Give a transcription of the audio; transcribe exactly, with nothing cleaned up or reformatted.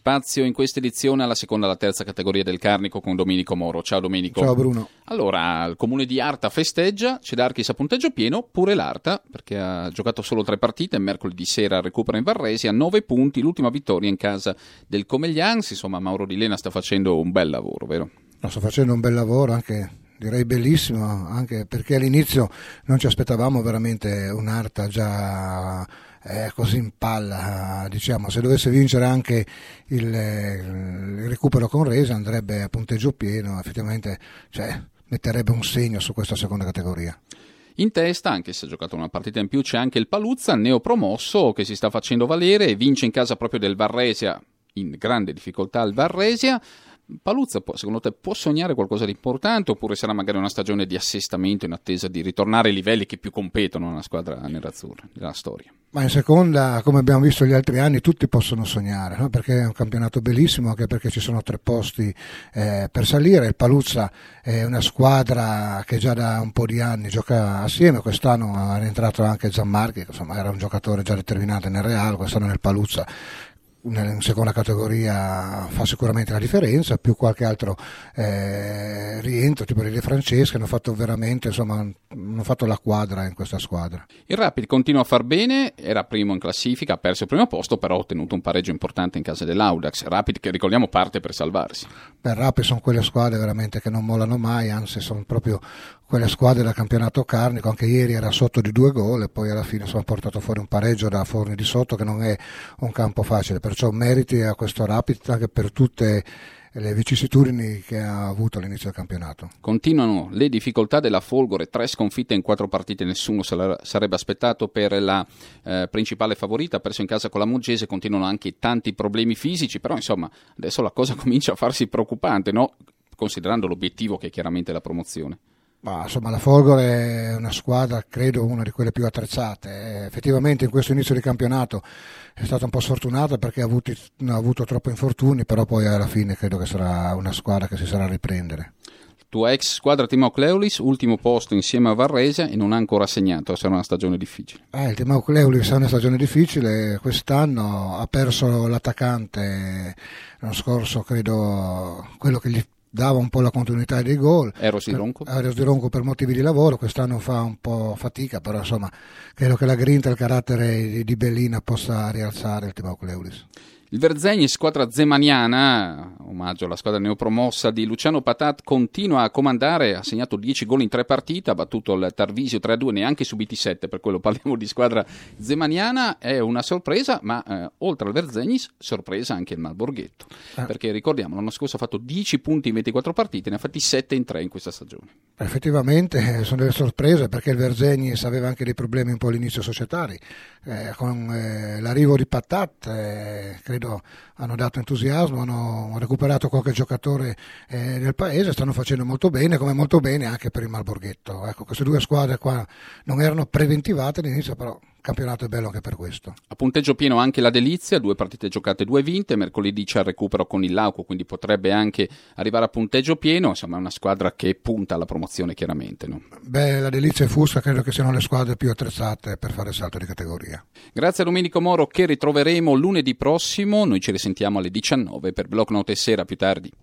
Spazio in questa edizione alla seconda e alla terza categoria del Carnico con Domenico Moro. Ciao Domenico. Ciao Bruno. Allora, il comune di Arta festeggia, Cedarchis a punteggio pieno, pure l'Arta, perché ha giocato solo tre partite, mercoledì sera recupera in Varresi a nove punti, l'ultima vittoria in casa del Comeglians. Insomma, Mauro Di Lena sta facendo un bel lavoro, vero? No, sto facendo un bel lavoro, anche direi bellissimo, anche perché all'inizio non ci aspettavamo veramente un'Arta già eh, così in palla. Diciamo, se dovesse vincere anche il, il recupero con Resa andrebbe a punteggio pieno, effettivamente, cioè, metterebbe un segno su questa seconda categoria. In testa, anche se ha giocato una partita in più, c'è anche il Paluzza, neopromosso, che si sta facendo valere e vince in casa proprio del Varresia, in grande difficoltà il Varresia. Paluzza, secondo te, può sognare qualcosa di importante oppure sarà magari una stagione di assestamento in attesa di ritornare ai livelli che più competono nella squadra nerazzurra della storia? Ma in seconda, come abbiamo visto gli altri anni, tutti possono sognare, no? Perché è un campionato bellissimo, anche perché ci sono tre posti eh, per salire. Il Paluzza è una squadra che già da un po' di anni gioca assieme, quest'anno è rientrato anche Gianmarchi, che insomma era un giocatore già determinato nel Real, quest'anno nel Paluzza in seconda categoria fa sicuramente la differenza, più qualche altro eh, rientro tipo di Francesca, hanno fatto veramente, insomma, hanno fatto la quadra in questa squadra. Il Rapid continua a far bene, era primo in classifica, ha perso il primo posto, però ha ottenuto un pareggio importante in casa dell'Audax. Rapid, che ricordiamo, parte per salvarsi. Per Rapid sono quelle squadre veramente che non mollano mai, anzi sono proprio quelle squadre del campionato carnico. Anche ieri era sotto di due gol e poi alla fine sono portato fuori un pareggio da Forni di Sotto, che non è un campo facile, perciò meriti a questo Rapid anche per tutte le vicissitudini che ha avuto all'inizio del campionato. Continuano le difficoltà della Folgore, tre sconfitte in quattro partite, nessuno se la sarebbe aspettato per la eh, principale favorita, ha perso in casa con la Muggese. Continuano anche tanti problemi fisici, però insomma adesso la cosa comincia a farsi preoccupante, no? Considerando l'obiettivo che è chiaramente la promozione. Ma insomma la Folgore è una squadra, credo una di quelle più attrezzate. Eh, effettivamente in questo inizio di campionato è stata un po' sfortunata perché ha avuto, ha avuto troppi infortuni, però poi alla fine credo che sarà una squadra che si sarà a riprendere. Tua ex squadra Timao Cleulis, ultimo posto insieme a Varresia e non ha ancora segnato, sarà una stagione difficile. Eh, il Timao Cleulis è una stagione difficile, quest'anno ha perso l'attaccante, l'anno scorso credo quello che gli dava un po' la continuità dei gol. Eros di Ronco. Eros di Ronco per motivi di lavoro, quest'anno fa un po' fatica, però insomma credo che la grinta e il carattere di Bellina possa rialzare il Timao Cleulis. Il Verzegni, squadra zemaniana, omaggio alla squadra neopromossa di Luciano Patat, continua a comandare, ha segnato dieci gol in tre partite, ha battuto il Tarvisio tre a due, neanche subiti sette, per quello parliamo di squadra zemaniana. È una sorpresa, ma eh, oltre al Verzegni, sorpresa anche il Malborghetto, ah. perché ricordiamo l'anno scorso ha fatto dieci punti in ventiquattro partite, ne ha fatti sette in tre in questa stagione. Effettivamente sono delle sorprese, perché il Verzegni aveva anche dei problemi un po' all'inizio societari, eh, con eh, l'arrivo di Patat, eh, credo hanno dato entusiasmo, hanno recuperato qualche giocatore eh, del paese, stanno facendo molto bene, come molto bene anche per il Malborghetto. Ecco, queste due squadre qua non erano preventivate all'inizio, però il campionato è bello anche per questo. A punteggio pieno anche la Delizia, due partite giocate, due vinte, mercoledì c'è il recupero con il Lauco, quindi potrebbe anche arrivare a punteggio pieno. Insomma è una squadra che punta alla promozione chiaramente, no? Beh, la Delizia e Fusca credo che siano le squadre più attrezzate per fare il salto di categoria. Grazie a Domenico Moro, che ritroveremo lunedì prossimo. Noi ci risentiamo alle diciannove per Block Note e Sera. Più tardi.